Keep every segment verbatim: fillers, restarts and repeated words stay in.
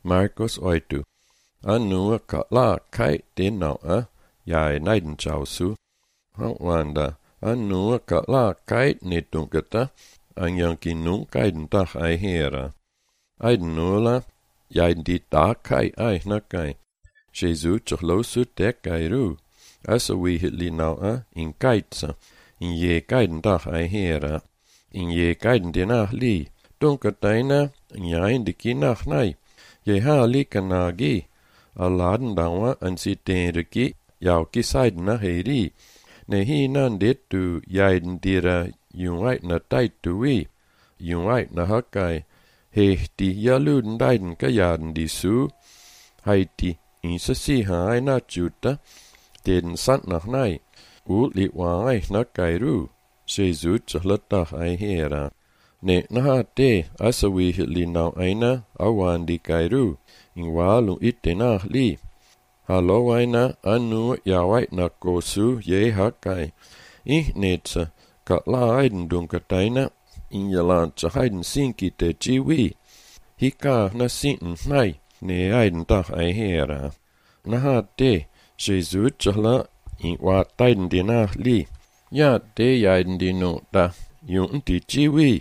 Markus oitu. Annua ka la kai denau a jai näiden chausu. Hauanda annua ka la kai netunkata anjankin nun kaiden tah ai hera. Aiden nuola jaiden di ta kai ai nakai. Jesu tjohlousu te kairu. Asa wihit linau a in kaitsa. In je kaiden tah ai hera. In je kaiden denah li. Tunkataina jain diki nah nai. Je ha li kanagi. Aladen dawa an si tenriki jau kisaidna heiri. Ne hinan dettu jaiden dira jungait na taitui. Jungait na hakai. Hehti jaluden daiden kajaden disu. Haiti insa siha aina juta. Den sant nach nai. Uli waai na kairu. Jesu tjahlatah ai hera. Ne naha te asawi linau aina awan di kairu. In walu ite nah li. Halo aina anu yawai na kosu ye hakai. Ih netsa ka la aiden dunkataina. In jalan haiden sinki te jiwi. Hika na sinten nai. Ne aiden tah ai hera. Naha te Jesu tjahla in wa taiden di nah li. Ja te jaiden di no ta. Jun di jiwi.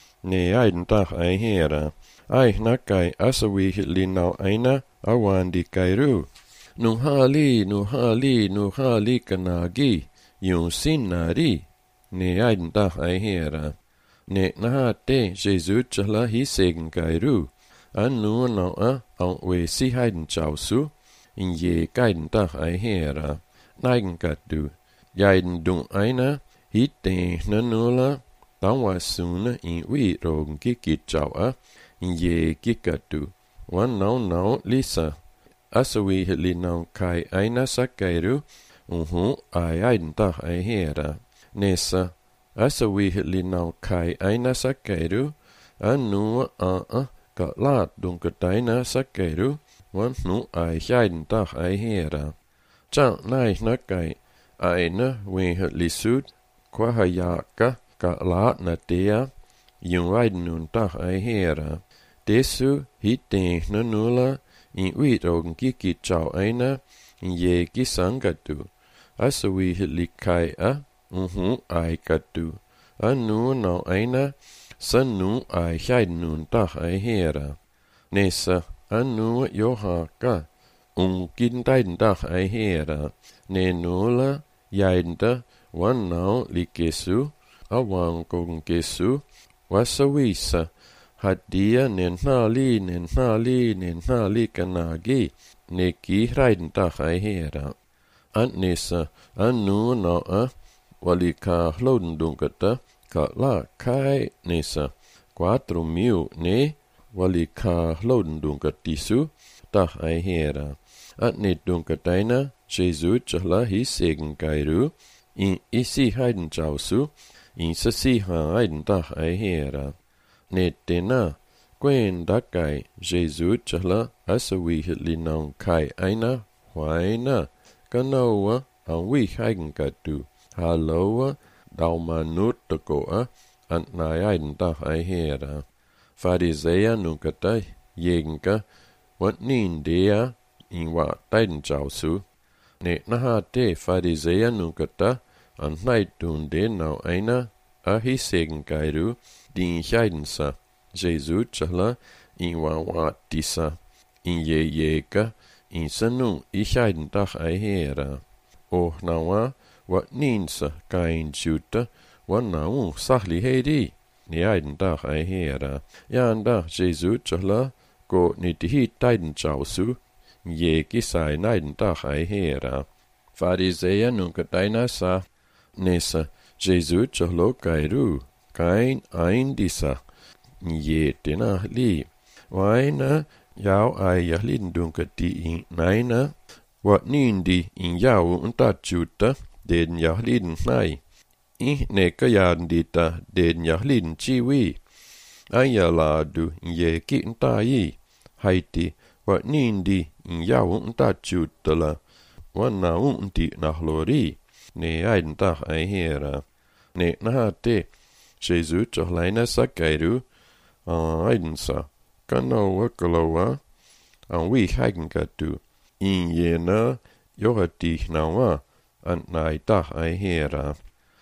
Ne aiden tah ai hera. Ai nakai asawi linau aina awan di kairu. Nu hali, nu hali, nu hali kanagi. Yun sinari. Ne aiden tah ai hera. Ne naha te Jesu tjahla hi segen kairu. Anu nau a au we si haiden chausu. In je kaiden tah ai hera. Naigen katu. Jaiden dung aina. Hite nanula. Tawa suna in wi rogen kikit chau a. In je kikatu. Wan nau nau lisa. Asawi linau kai aina sakairu. Uhu ai aiden tah ai hera. Nesa. Asawi linau kai aina sakairu. Anu a a ka laat dunkataina sakairu. Wan nu ai jaiden tah ai hera. Chang nai nakai. Aina wehe lisud. Kwa hayaka ka laat na tea. Yung aiden nun tah ai hera. Desu hite nanula. In uitogen kiki chau aina. In je kisangatu. Asawi likai a. Uhu ai katu. Anu nau aina. San nu ai jaiden nun tah ai hera. Nesa. Anu joha ka. Ungkin taiden tah ai hera. Ne nula. Jaiden ta. Wan nau li kesu. Awang kong kesu. Wasawisa. Hadia nen nali nen nali nen nali kanagi. Ne ki raiden tah ai hera. Ant nesa. Anu nau a. Walika hloden dunkata. Ka la kai nesa. Quatro mil ne. Walika hloden dunkatisu. Tah ai hera. Ant ne dunkataina. Jesu tjahla hi segen kairu. In isi haiden chausu. In sasi ha haiden tah ai hera. Ne tena. Quen dakai. Jesu tjahla asawi linau kai aina. Huaina. Kanaua. An wi haiden katu. Haloa. Daumanut takoa. Ant nai haiden tah ai hera. Farisea nunkatai. Jegenka. Wat nin dea. In wa taiden chausu. Ne naha te farisea nunkata. An naitun de nau aina. A hi segen kairu. Din jaidensa. Jesu tjahla. In wa wa tisa. In je jeka. In sanu i jaiden tah ai hera. Oh nawa. Wat ninsa kain juta. Wan nau sahli heidi. Ni aiden tah ai hera. Janda Jesu tjahla. Go ni tihi taiden chausu. Je kisai naiden tah ai hera. Farisea nunkataina sa. Nesa. Jesu tjahlo kairu. Kain ain disa. Je tena li. Waina. Jau ai jahlin dunkati in naina. Wat nindi in jau untatjuta. Den jahlin nai. Ih ne kajan dita. Den jahlin chiwi. Ayaladu je kintai. Haiti. Wat nindi in jau untatjutala. Wanna unti nahlori. Ne aiden tah ai hera. Ne naha te. Jesu tjahlaina sakairu. Aiden sa. Kanaua kalaua. an we hagen gatu in jena johati nawa an naita ai hera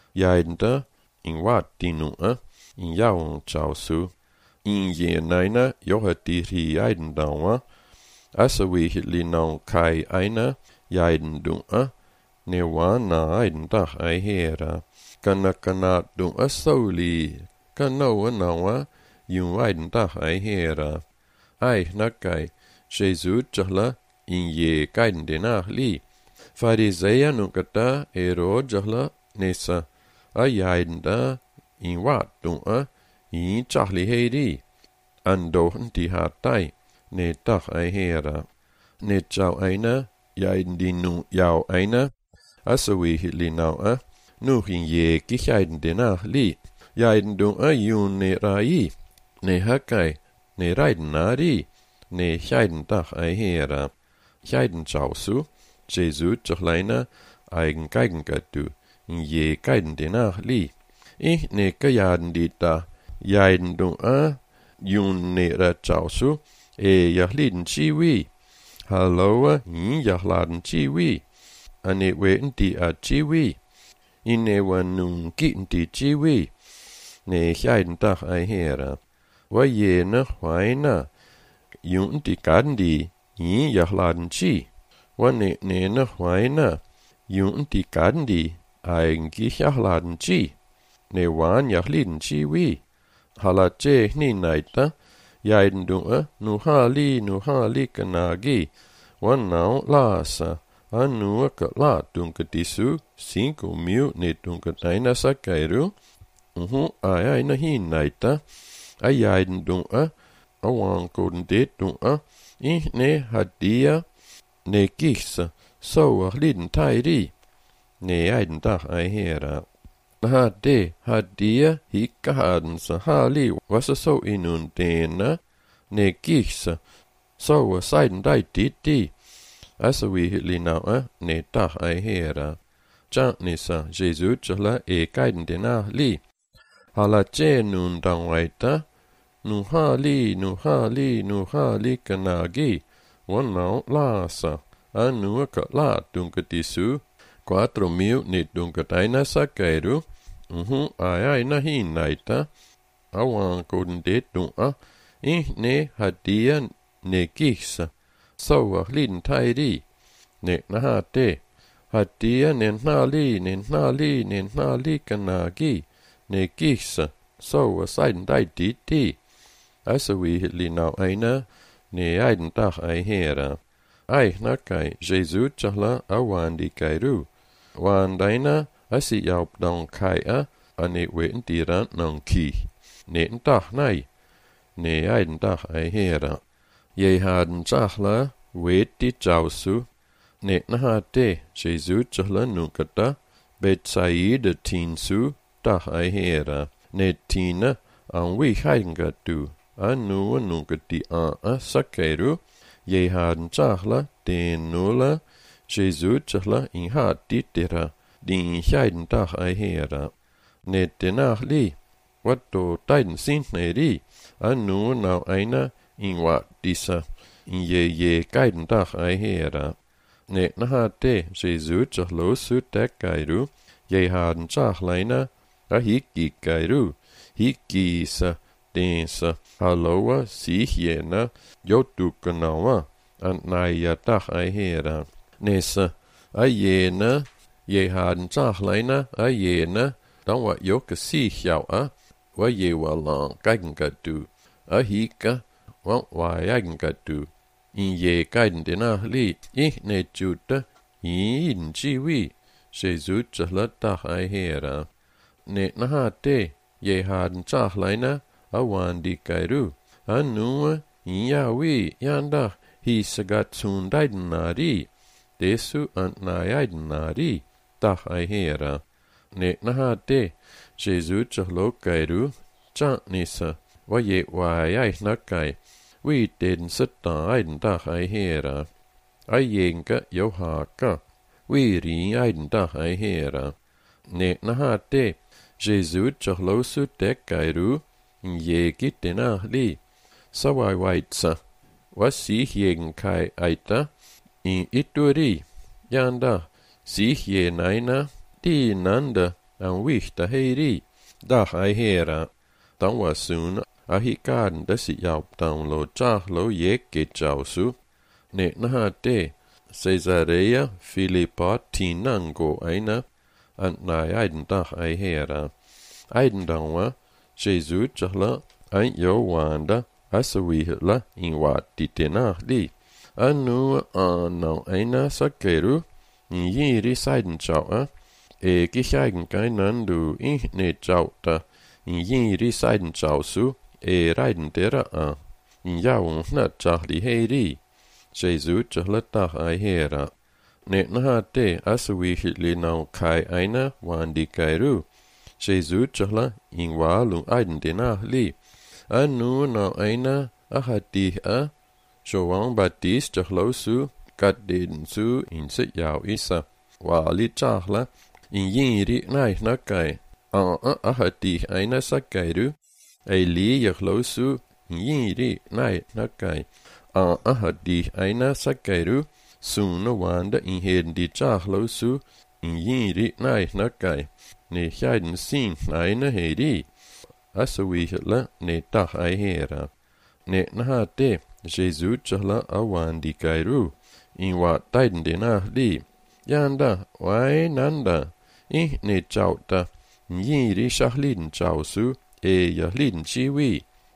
yaidda in wat dinu a in yaun chausu in jenaina johati ri yaiden dawa asa we hitli nau kai aina yaiden du a ne wa na aiden da ai hera kana kana du a sauli kana wa nawa yun aiden da ai hera ai nakai Jesus jahla in ye kaiden dena li Fariseia nukata ero jahla nesa a yaiden da in wat du a in chahli heidi ando di hatai ne tach ai hera ne chau aina yaiden di nu yau aina asawi hitli nau a nu hin ye ki yaiden dena li yaiden du a yun ne rai ne hakai ne raiden nari ne yaiden tach ai hera yaiden chau su Jesus jahleina eigen geigen gatu in ye kaiden dena li ich ne ka yaiden di ta yaiden du a yun ne ra chau su e yahliden chiwi halloa in yahladen chiwi ane weten di a chiwi ine wanun gitten di chiwi ne yaiden tach ai hera wa ye na waina yun di gaden di in yahladen chi wa ne ne na waina yun di gaden di eigentlich yahladen chi ne wan yahliden chiwi halache ni naita yaiden du a nu hali nu hali kanagi wan nau lasa anu ka la tunka tisu cinco mil ne tunka taina sakairu uhu ai ai na hi naita a yaiden du a awan koden det du a i ne hadia ne kiksa so a liden tairi ne yaiden da ai hera ha de hadia hikka haden sa hali wasa so inun dena ne kiksa so a seiden dai titi asa we hitli nau a ne tach ai hera cha nisa Jesus jahla e kaiden dena li hala che nun dang waita nu hali nu hali nu hali kanagi wan nau lasa anu ka la tunka tisu quatro mil ne tunka taina sakairu uhu ai ai na hi naita awan koden det du a i ne hadia ne kiksa so a liden tairi ne na ha te hadia ne nali ne nali ne nali kanagi ne kiksa so a seiden dai titi asa we hitli nau aina ne aiden tach ai hera ai na kai Jesus jahla awan di kairu wan daina asi yaup dong kai a ane weten diran nong ki ne tach nai ne aiden tach ai hera ye haden jahla wet di jausu ne na ha te Jesus jahla nukata Betsaida tinsu tach ai hera ne tina an we haiden gatu anu nukati a a sakairu ye haden jahla den nula Jesus jahla in ha ditera din haiden tach ai hera ne denach li wat do taiden sint ne ri anu nau aina in wat disa in ye ye kaiden tach ai hera ne na ha te Jesus jahlo su tek kairu ye haden jahleina a hikki kairu hikki sa densa halloa si hiena yotu kanawa an naya tach ai hera nesa a yena ye haden jahleina a yena dan wat yoke si hiau a wa ye wa lang kaiden gatu a hika wan wa yagen gatu in ye kaiden dena li i ne juta i in jiwi Jesus jahla tach ai hera ne na ha te ye haden jahleina awan di kairu anu yawi yanda hi sagat sun daiden nari desu an naiden nari tach ai hera ne na ha te Jesus jahlo kairu cha nisa wa ye wa ai na kai we den sata aiden tach ai hera ai yenga yo ha ka we ri aiden tach ai hera ne na ha te Jesus jahlo su te kairu ye gitena li sawai waitsa was sich jeden kai eiter in ituri yanda sich je naina di nanda an wichta heiri da hai hera dan was soon ahikan da si yaup down lo cha lo ye ke chau su ne na te Caesarea Philippa tinango aina an na aiden da hai hera aiden danwa Jesus chahla an yo wanda asawihla in wat ditena li anu an aina sakeru in yiri seiden chau e gihaigen kainan du in ne chauta in yiri seiden chau su e reiden dera a in yaung na chahli heiri Jesus chahla ta ai hera ne na te asawihli nau kai aina wandi kairu Jesus chahla in walu aiden dena li anu na aina ahati a João Batista chahlo su kat den su in se yau isa wali chahla in yiri nai na kai a a ahati aina sakairu ai li yahlo su in yiri nai na kai a ahati aina sakairu sunu wanda in heden di chahlo su in yiri nai na kai ne haiden sin aina hedi asawihla ne ta ai hera ne na te Jesus chahla awandi kairu in wa taiden dena li yanda wai nanda in ne chauta yiri shahlin chausu e yahlin chiwi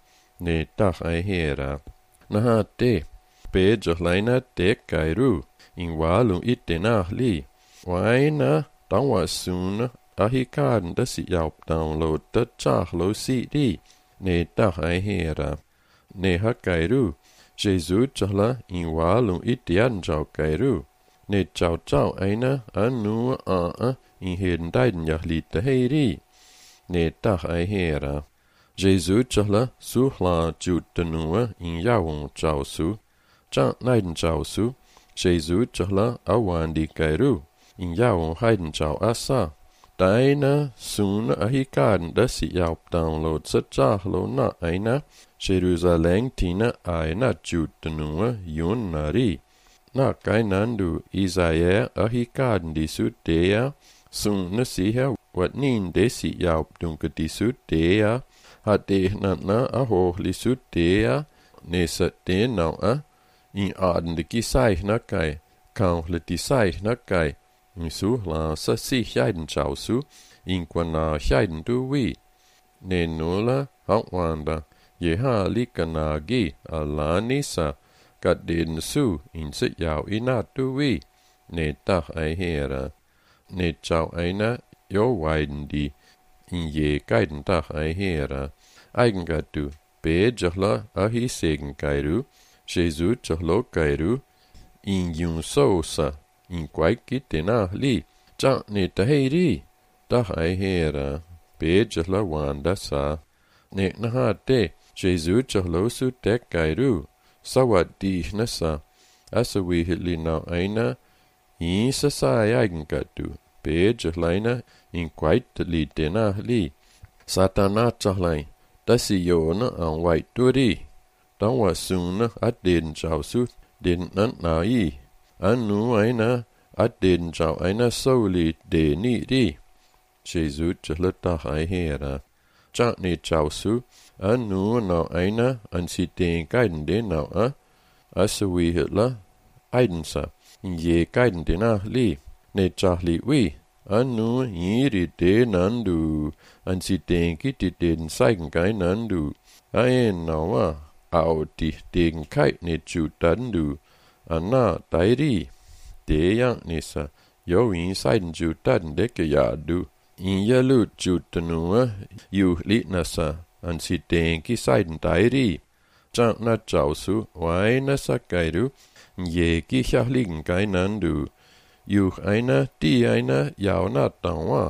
ne ta ai hera na te pe jahlaina te kairu in walu itena li wai na tangwa sun ahikan da si yaup download da chahlo si di ne ta ai hera ne ha kairu Jesus chahla in walu itian chau kairu ne chau chau aina anu a a in heden daiden yahli te heiri ne ta ai hera Jesus chahla suhla jutanua in yawung chau su cha naiden chau su Jesus chahla awandi kairu in yawung haiden chau asa daina sun ahikan da si yaup download sa chahlo na aina Jerusalem tina aina jutanua yun nari na kainandu Isaiah ahikan di sudea sun na siha wat nin de si yaup dunka di sudea hade na na aho li sudea ne sa de na a in aden de kisai na kai kan le disai na kai in su la sa si haiden chau su in kwana haiden du wi ne nula hawanda Yeha likanagi alanisa kadin su in se yau inatu wi ne ta ai hera ne chau aina yo waiden in ye kaiden ta ai hera eigengatu be jahla ahi segen kairu Jesus chahlo kairu in yun sosa in kwai kitena li cha ne ta heiri ta ai hera be jahla wanda sa ne na te Jesus chahlo su te kairu sawadi nasa asawi hitli na aina in sa sa eigengatu be jahlaina in kwait li tena li satana chahlai tasi yona an wait turi dan wa suna at den chau su den nan na i anu aina at den chau aina soli de ni ri Jesus chahlata hai hera cha ne chau su anu na aina an si den kaiden de na a asawi hitla aidensa in ye kaiden de na li ne chahli wi anu yiri de nandu an si den kiti den saigen kai nandu aen na wa au ti den kai ne chu tandu anna tairi de yang nisa yo in saiden chu tan de ke ya du in yalu chu tanua yu li nasa an si den ki saiden tairi cha na chau su wai na sakairu ye ki chahligen kai nandu Yuh aina ti aina yau na tangwa.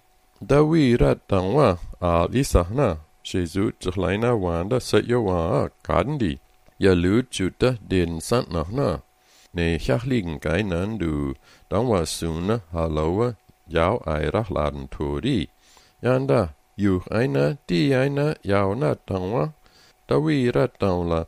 Da wi ra tangwa a lisahna. Jesus jahlaina wanda satyo wa kandi. Ya lu juta den sant na na. Ne chachligen kai nandu. Tangwa suna halawa yau ai rahladen tori. Yanda yuh aina ti aina yau na tangwa. Da wi ra tangla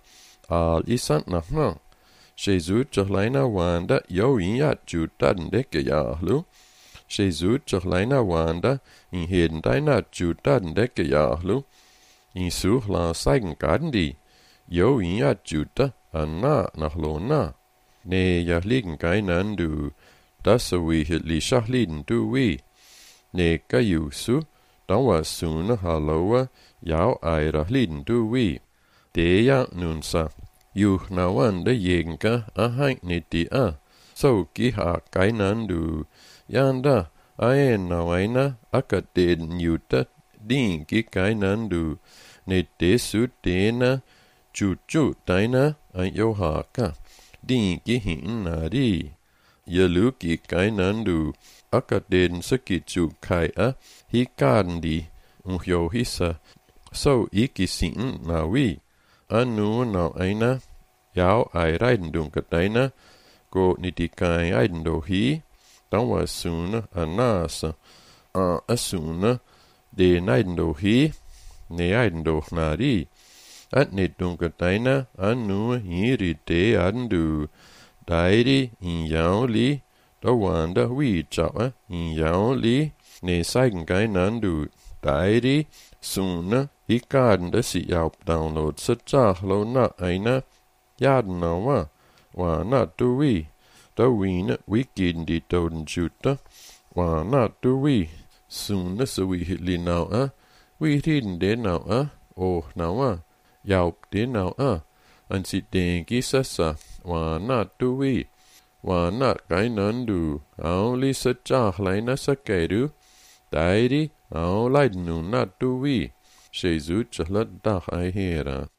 al isant na na. Jesus terleina wanda yo inja jutan deke jahlu. Jesus terleina wanda in heden deina jutan deke jahlu. In such la seigen gandi. Yo inja juta anna nach lona. Ne ja liegen geinan du. Das so wie het li shahliden du wie. Ne ka yusu. Dan was suna haloa. Jau eira liden du wie. Deja nunsa. Juh na wanda jenka a hank niti a. So ki ha geinan du. Yanda aen na waina aka den yuta. Din ki geinan du. Ne desu dena. Chuchu daina an yo haka. Din ki hin na di. Yalu ki geinan du. Aka den sakichu kai a. Hi garden di. Un yo hisa. So iki sin na wi. Anu na aina. Jau ai reidendum kataina. Go niti kai eidendo hi. Dan was suna anasa. A asuna. De neidendo hi. Ne eidendo na di. At nidum kataina. Anu hiri de adendu. Dairi in jau li. Da wanda wi jawa in jau li. Ne seigen geinandu. Dairi suna. I garden da si jau download sa jahlo na aina. Yaden na wa. Wa na du wi. Da wina wikiden di doden juta. Wa na du wi. Suna sa wi hitli na a. Wi hiden de na a. Oh na wa. Jau de na a. An si dengi sasa. Wa na du wi. Wa na gainandu. Au li sa jahlaina sa gaidu. Dairi au leidenu na du wi. Jesus jahlat dach ai hera.